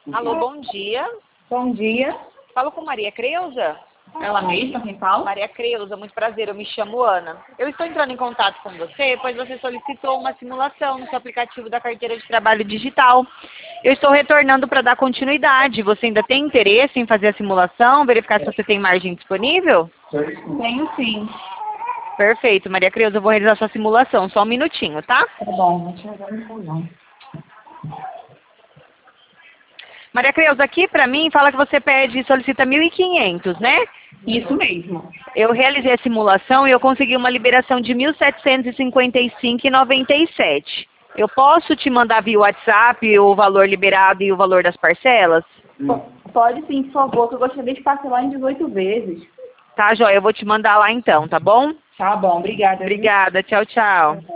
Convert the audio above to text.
Alô, bom dia. Bom dia. Falo com Maria Creuza. Ela mesma, quem fala? Maria Creuza, muito prazer, eu me chamo Ana. Eu estou entrando em contato com você, pois você solicitou uma simulação no seu aplicativo da carteira de trabalho digital. Eu estou retornando para dar continuidade. Você ainda tem interesse em fazer a simulação, verificar se você tem margem disponível? Tenho sim. Perfeito, Maria Creuza, eu vou realizar sua simulação, só um minutinho, tá? Tá bom, deixa eu ver no fogão. Maria Creuza, aqui pra mim fala que você solicita 1.500, né? Isso mesmo. Eu realizei a simulação e eu consegui uma liberação de 1.755,97. Eu posso te mandar via WhatsApp o valor liberado e o valor das parcelas? Pode sim, por favor, que eu gostaria de parcelar em 18 vezes. Tá, joia, eu vou te mandar lá então, tá bom? Tá bom, obrigada. Obrigada, tchau, tchau.